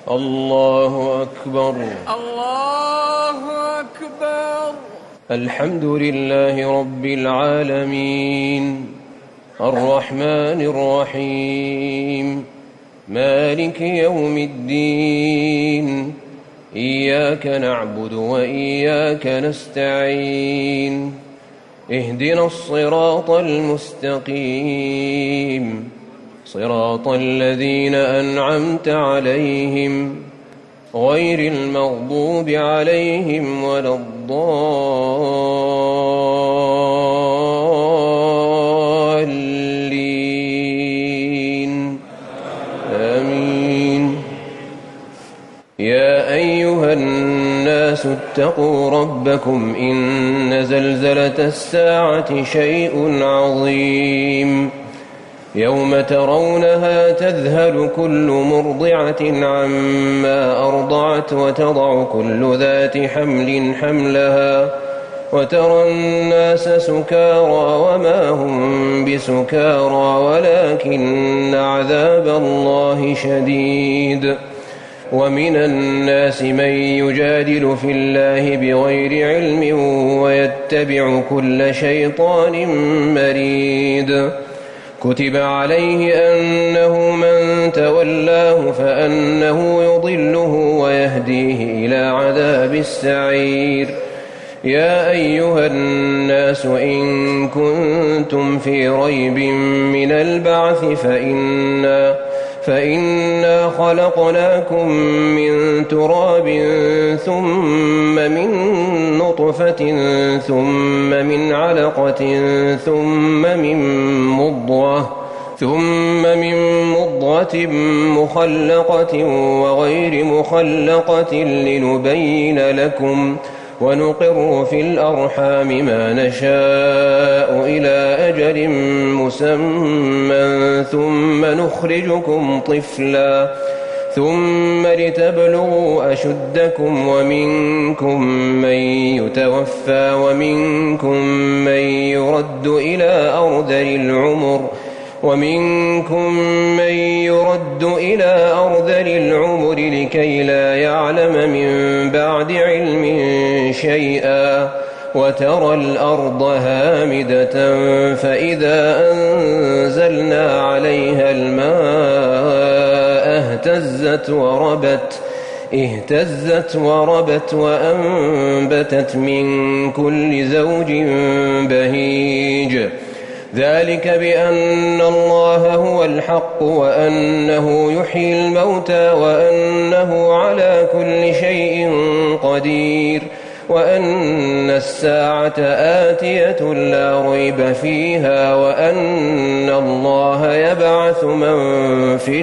الله أكبر. الله أكبر. الحمد لله رب العالمين، الرحمن الرحيم، مالك يوم الدين، إياك نعبد وإياك نستعين، اهدنا الصراط المستقيم، صراط الذين أنعمت عليهم غير المغضوب عليهم ولا الضالين، آمين. يا أيها الناس اتقوا ربكم إن زلزلة الساعة شيء عظيم، يوم ترونها تذهل كل مرضعة عما أرضعت وتضع كل ذات حمل حملها وترى الناس سكارى وما هم بسكارى ولكن عذاب الله شديد. ومن الناس من يجادل في الله بغير علم ويتبع كل شيطان مريد. كتب عليه أنه من تولاه فأنه يضله ويهديه إلى عذاب السعير. يا أيها الناس إن كنتم في ريب من البعث فإنا خلقناكم من تراب ثم من نطفة ثم من علقة ثم من مضغة مخلقة وغير مخلقة لنبين لكم، ونقر في الأرحام ما نشاء إلى أجل مسمى ثم نخرجكم طفلا ثم لتبلغوا أشدكم، ومنكم من يتوفى ومنكم من يرد إلى أرذل العمر لكي لا يعلم من بعد علم شيئا. وترى الأرض هامدة فإذا أنزلنا عليها الماء اهتزت وربت وأنبتت من كل زوج بهيج. ذلك بأن الله هو الحق وأنه يحيي الموتى وأنه على كل شيء قدير، وأن الساعة آتية لا ريب فيها، وأن الله يبعث من في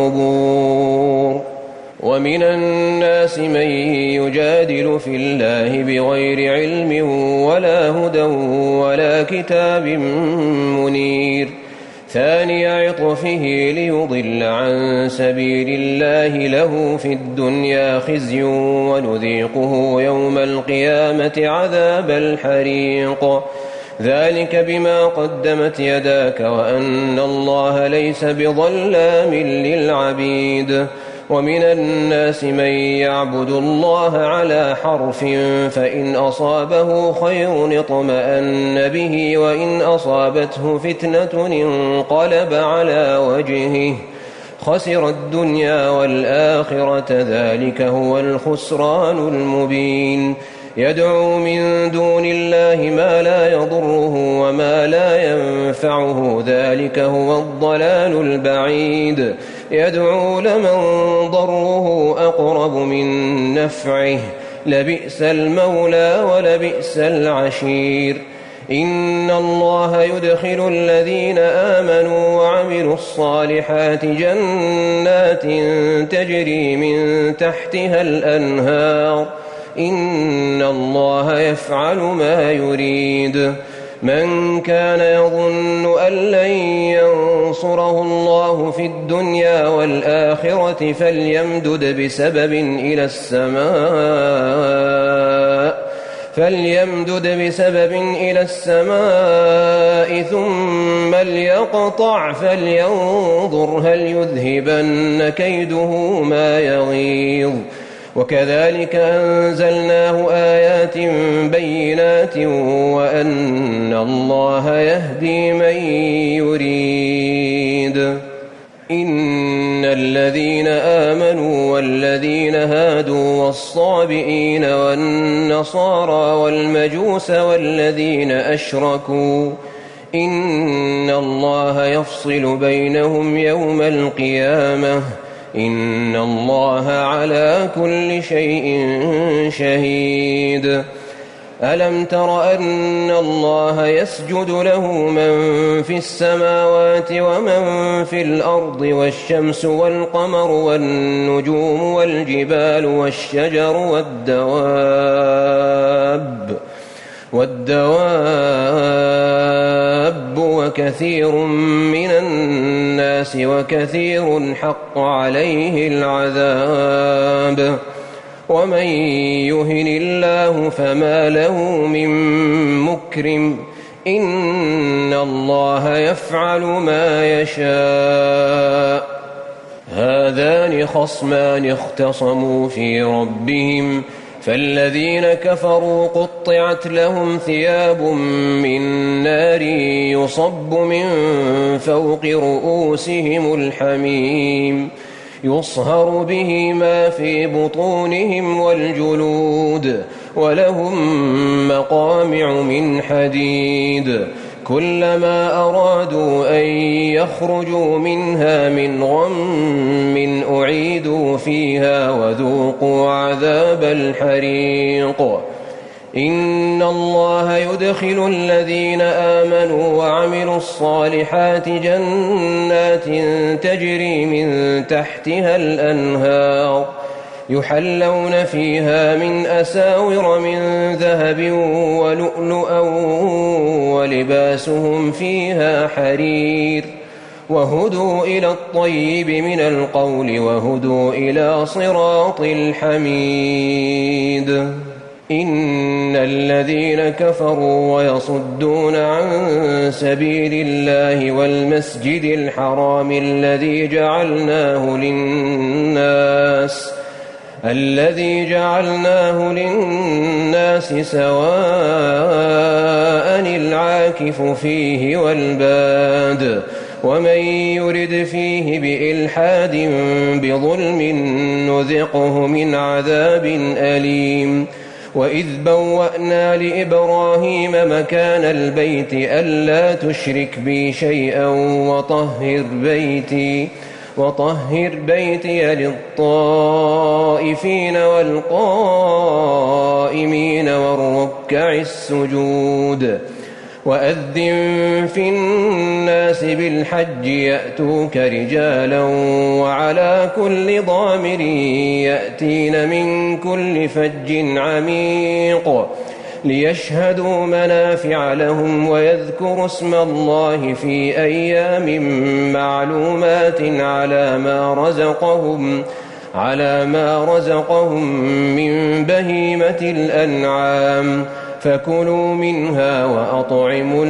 القبور. ومن الناس من يجادل في الله بغير علم ولا هدى ولا كتاب منير. ثاني عطفه ليضل عن سبيل الله، له في الدنيا خزي ونذيقه يوم القيامة عذاب الحريق. ذلك بما قدمت يداك وأن الله ليس بظلام للعبيد. ومن الناس من يعبد الله على حرف، فإن أصابه خير اطمأن به وإن أصابته فتنة انقلب على وجهه خسر الدنيا والآخرة، ذلك هو الخسران المبين. يدعو من دون الله ما لا يضره وما لا ينفعه، ذلك هو الضلال البعيد. يدعو لمن ضره أقرب من نفعه، لبئس المولى ولبئس العشير. إن الله يدخل الذين آمنوا وعملوا الصالحات جنات تجري من تحتها الأنهار، إن الله يفعل ما يريد. من كان يظن أن لن ينصره الله في الدنيا والآخرة فليمدد بسبب إلى السماء فليمدد بسبب إلى السماء ثم ليقطع فلينظر هل يذهبن كيده ما يغيظ وكذلك أنزلناه آيات بينات وأن الله يهدي من يريد. إن الذين آمنوا والذين هادوا والصابئين والنصارى والمجوس والذين أشركوا إن الله يفصل بينهم يوم القيامة إن الله على كل شيء شهيد. ألم تر أن الله يسجد له من في السماوات ومن في الأرض والشمس والقمر والنجوم والجبال والشجر والدواب وكثير من الناس وكثير حق عليه العذاب ومن يهن الله فما له من مكرم إن الله يفعل ما يشاء. هذان خصمان اختصموا في ربهم فالذين كفروا قطعت لهم ثياب من نار يصب من فوق رؤوسهم الحميم يصهر به ما في بطونهم والجلود ولهم مقامع من حديد كلما أرادوا أن يخرجوا منها من غم أعيدوا فيها وذوقوا عذاب الحريق. إن الله يدخل الذين آمنوا وعملوا الصالحات جنات تجري من تحتها الأنهار يحلون فيها من أساور من ذهب ولؤلؤا ولباسهم فيها حرير وهدوا إلى الطيب من القول وهدوا إلى صراط الحميد. إن الذين كفروا ويصدون عن سبيل الله والمسجد الحرام الذي جعلناه للناس سواء العاكف فيه والباد ومن يرد فيه بإلحاد بظلم نذقه من عذاب أليم. وإذ بوأنا لإبراهيم مكان البيت ألا تشرك بي شيئا وطهر بيتي للطائفين والقائمين والركع السجود. وأذن في الناس بالحج يأتوك رجالا وعلى كل ضامر يأتين من كل فج عميق ليشهدوا منافع لهم ويذكروا اسم الله في أيام معلومات على ما رزقهم من بهيمة الأنعام فكلوا منها وأطعموا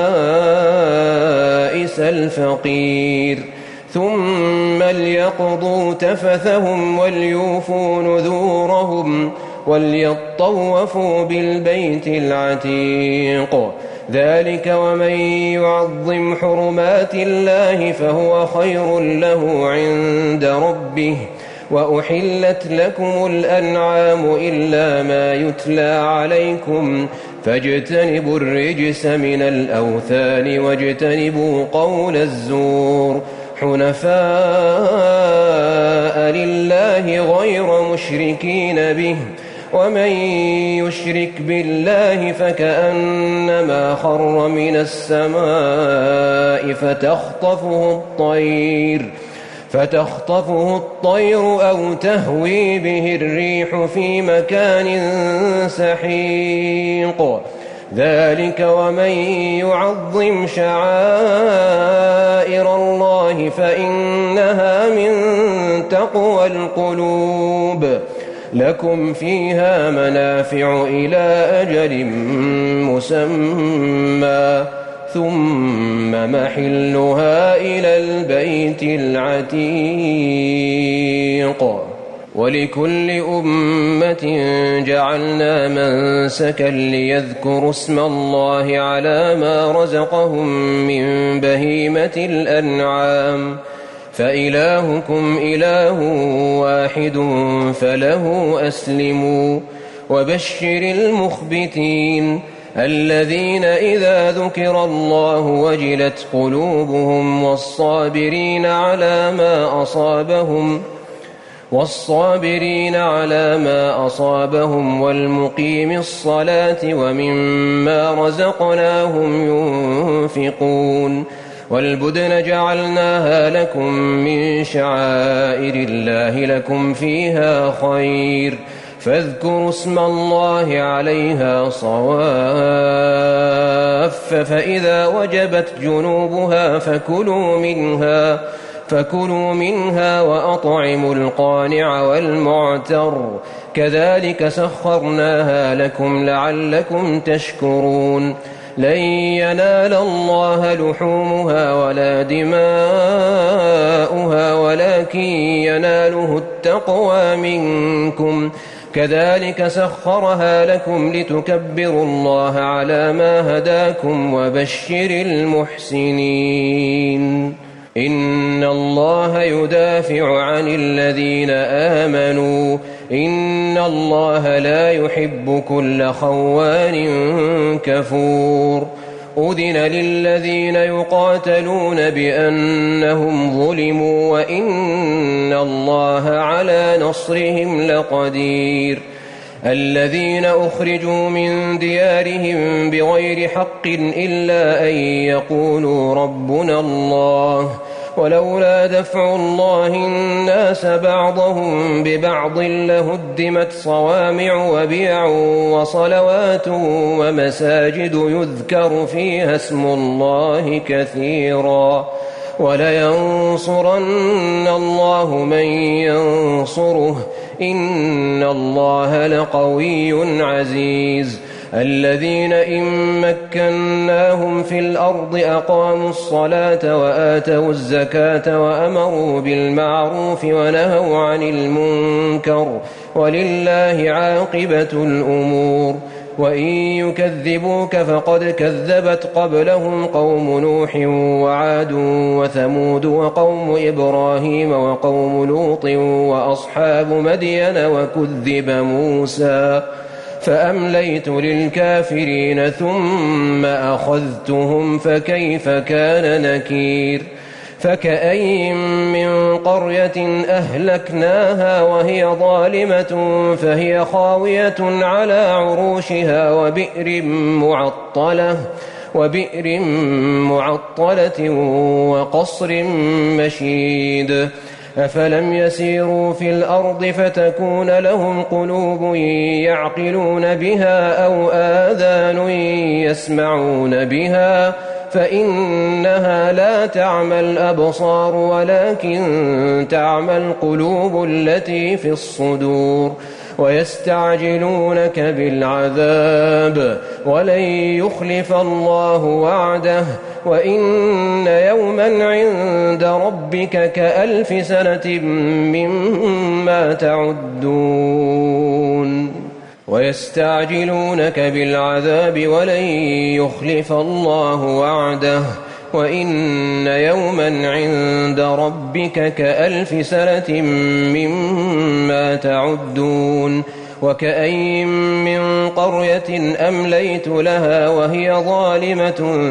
البائس الفقير ثم ليقضوا تفثهم وليوفوا نذورهم وليطوفوا بالبيت العتيق. ذلك ومن يعظم حرمات الله فهو خير له عند ربه. وأحلت لكم الأنعام إلا ما يتلى عليكم فاجتنبوا الرجس من الأوثان واجتنبوا قول الزور حنفاء لله غير مشركين به ومن يشرك بالله فكأنما خر من السماء فتخطفه الطير أو تهوي به الريح في مكان سحيق. ذلك ومن يعظم شعائر الله فإنها من تقوى القلوب. لكم فيها منافع إلى أجل مسمى ثم محلها إلى البيت العتيق ولكل أمة جعلنا منسكا ليذكروا اسم الله على ما رزقهم من بهيمة الأنعام فإلهكم إله واحد فله أسلموا وبشر المخبتين الذين إذا ذكر الله وجلت قلوبهم والصابرين على ما أصابهم والمقيم الصلاة ومما رزقناهم ينفقون والبدن جعلناها لكم من شعائر الله لكم فيها خير فاذكروا اسم الله عليها صواف فإذا وجبت جنوبها فكلوا منها وأطعموا القانع والمعتر كذلك سخرناها لكم لعلكم تشكرون لن ينال الله لحومها ولا دماؤها ولكن يناله التقوى منكم كذلك سخرها لكم لتكبروا الله على ما هداكم وبشر المحسنين إن الله يدافع عن الذين آمنوا إن الله لا يحب كل خوان كفور أذن للذين يقاتلون بأنهم ظلموا وإن الله على نصرهم لقدير الذين أخرجوا من ديارهم بغير حق إلا أن يقولوا ربنا الله ولولا دفع الله الناس بعضهم ببعض لهدمت صوامع وبيع وصلوات ومساجد يذكر فيها اسم الله كثيرا ولينصرن الله من ينصره إن الله لقوي عزيز الذين إن مكناهم في الأرض أقاموا الصلاة وآتوا الزكاة وأمروا بالمعروف ونهوا عن المنكر ولله عاقبة الأمور وإن يكذبوك فقد كذبت قبلهم قوم نوح وعاد وثمود وقوم إبراهيم وقوم لوط وأصحاب مدين وكذب موسى فأمليت للكافرين ثم أخذتهم فكيف كان نكير فكأين من قرية أهلكناها وهي ظالمة فهي خاوية على عروشها وبئر معطلة وقصر مشيد أفلم يسيروا في الأرض فتكون لهم قلوب يعقلون بها أو آذان يسمعون بها فإنها لا تعمى الأبصار ولكن تعمى القلوب التي في الصدور ويستعجلونك بالعذاب ولن يخلف الله وعده وإن يوما عند ربك كألف سنة مما تعدون ويستعجلونك بالعذاب ولن يخلف الله وعده وإن يوما عند ربك كألف سنة مما تعدون وكأين من قرية أمليت لها وهي ظالمة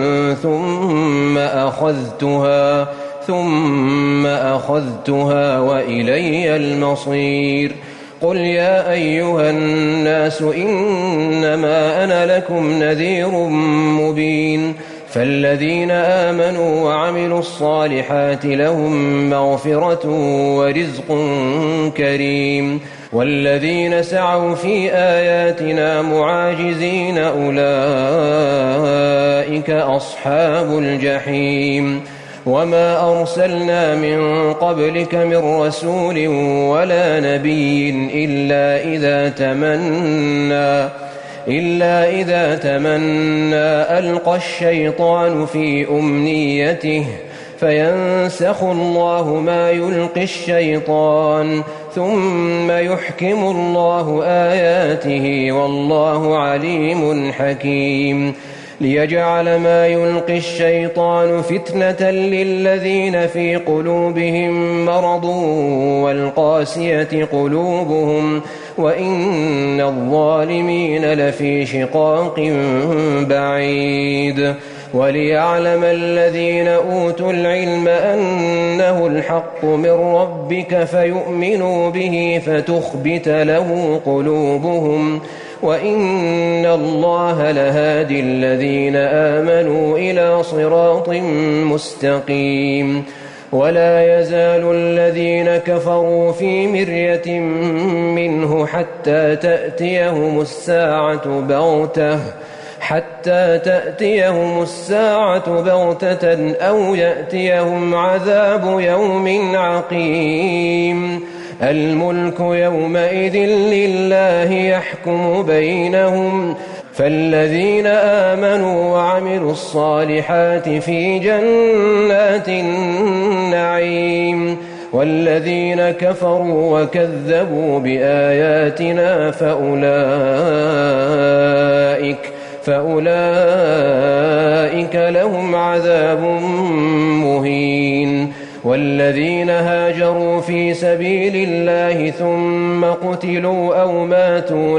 ثم أخذتها وإلي المصير قل يا أيها الناس إنما أنا لكم نذير مبين فالذين آمنوا وعملوا الصالحات لهم مغفرة ورزق كريم والذين سعوا في آياتنا معاجزين أولئك أصحاب الجحيم وما أرسلنا من قبلك من رسول ولا نبي إلا إذا تمنى ألقى الشيطان في أمنيته فينسخ الله ما يلقي الشيطان ثم يحكم الله آياته والله عليم حكيم ليجعل ما يلقي الشيطان فتنة للذين في قلوبهم مرض والقاسية قلوبهم وإن الظالمين لفي شقاق بعيد وليعلم الذين أوتوا العلم أنه الحق من ربك فيؤمنوا به فتخبت له قلوبهم وإن الله لهادي الذين آمنوا إلى صراط مستقيم ولا يزال الذين كفروا في مرية منه حتى تأتيهم الساعة بغتة أو يأتيهم عذاب يوم عقيم الملك يومئذ لله يحكم بينهم فالذين آمنوا وعملوا الصالحات في جنات النعيم والذين كفروا وكذبوا بآياتنا فأولئك لهم عذاب مهين والذين هاجروا في سبيل الله ثم قتلوا أو ماتوا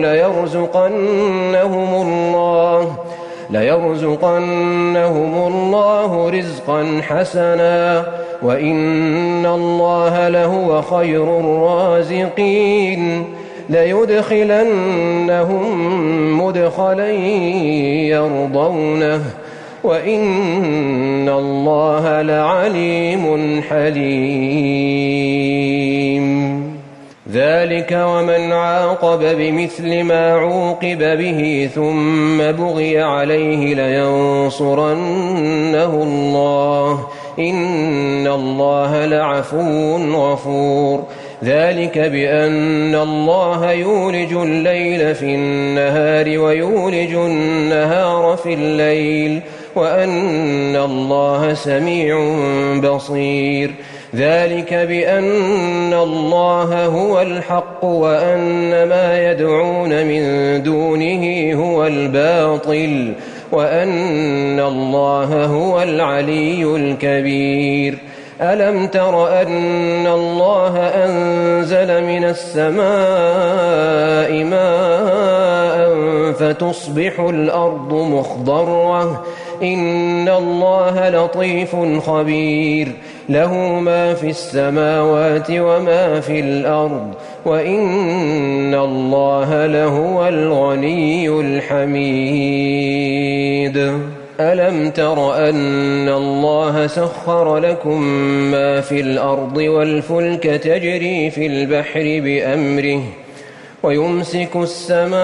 ليرزقنهم الله رزقا حسنا وإن الله لهو خير الرازقين ليدخلنهم مدخلا يرضونه وإن الله لعليم حليم ذلك ومن عاقب بمثل ما عوقب به ثم بغي عليه لينصرنه الله إن الله لعفو غفور ذلك بأن الله يولج الليل في النهار ويولج النهار في الليل وأن الله سميع بصير ذلك بأن الله هو الحق وأن ما يدعون من دونه هو الباطل وأن الله هو العلي الكبير ألم تر أن الله أنزل من السماء ماء فتصبح الأرض مخضرة إن الله لطيف خبير له ما في السماوات وما في الأرض وإن الله لهو الغني الحميد ألم تر أن الله سخر لكم ما في الأرض والفلك تجري في البحر بأمره ويمسك السماء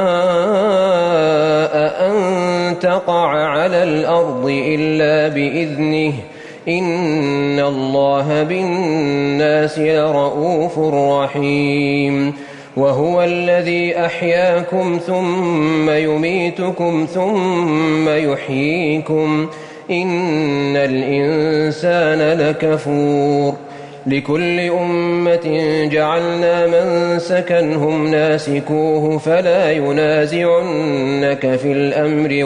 أن تقع على الأرض إلا بإذنه إن الله بالناس لرؤوف رحيم وهو الذي أحياكم ثم يميتكم ثم يحييكم إن الإنسان لكفور لكل أمة جعلنا منسكا هم ناسكوه فلا ينازعنك في الأمر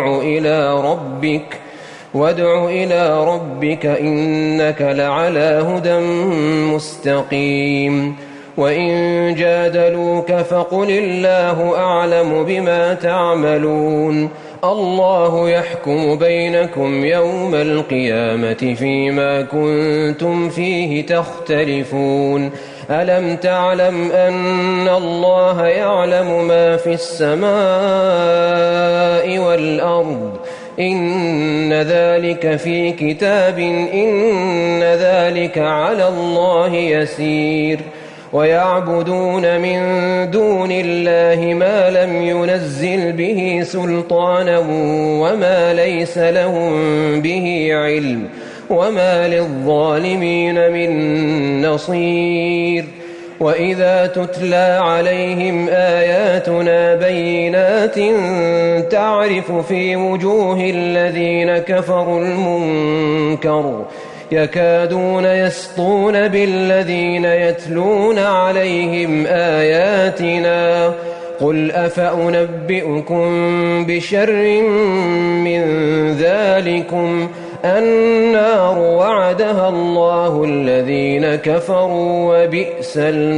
وادع إلى ربك إنك لعلى هدى مستقيم وإن جادلوك فقل الله أعلم بما تعملون الله يحكم بينكم يوم القيامة فيما كنتم فيه تختلفون ألم تعلم أن الله يعلم ما في السماء والأرض إن ذلك في كتاب إن ذلك على الله يسير ويعبدون من دون الله ما لم ينزل به سلطانا وما ليس لهم به علم وما للظالمين من نصير. وإذا تتلى عليهم آياتنا بينات تعرف في وجوه الذين كفروا المنكر يكادون يسطون بالذين يتلون عليهم آياتنا قل أفأنبئكم بشر من ذلكم النار وعدها الله الذين كفروا وبئس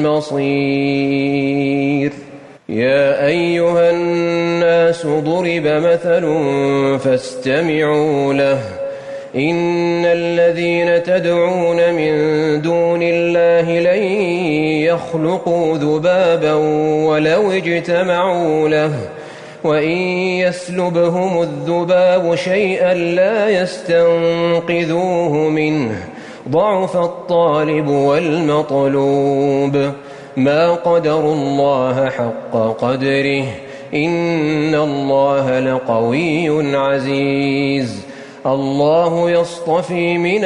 المصير. يا أيها الناس ضرب مثل فاستمعوا له إن الذين تدعون من دون الله لن يخلقوا ذبابا ولو اجتمعوا له وإن يسلبهم الذباب شيئا لا يستنقذوه منه ضعف الطالب والمطلوب ما قدروا الله حق قدره إن الله لقوي عزيز. الله يصطفي من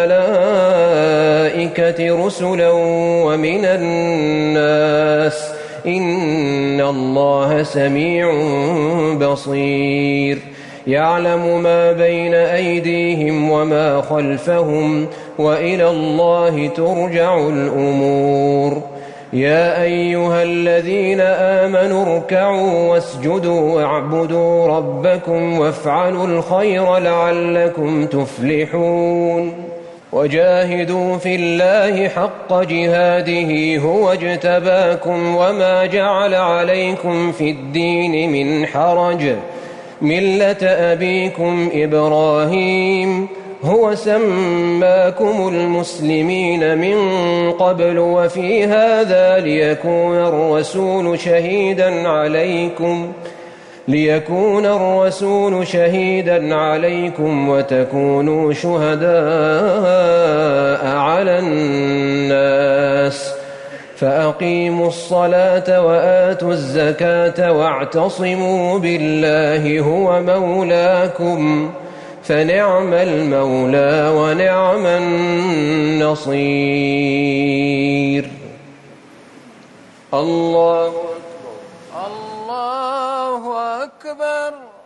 الملائكة رسلا ومن الناس إن الله سميع بصير. يعلم ما بين أيديهم وما خلفهم وإلى الله ترجع الأمور. يا أيها الذين آمنوا اركعوا واسجدوا واعبدوا ربكم وافعلوا الخير لعلكم تفلحون. وجاهدوا في الله حق جهاده هو اجتباكم وما جعل عليكم في الدين من حرج ملة أبيكم إبراهيم هو سماكم المسلمين من قبل وفي هذا ليكون الرسول شهيدا عليكم وتكونوا شهداء على الناس فأقيموا الصلاة وآتوا الزكاة واعتصموا بالله هو مولاكم فنعم المولى ونعم النصير. الله أكبر. الله أكبر.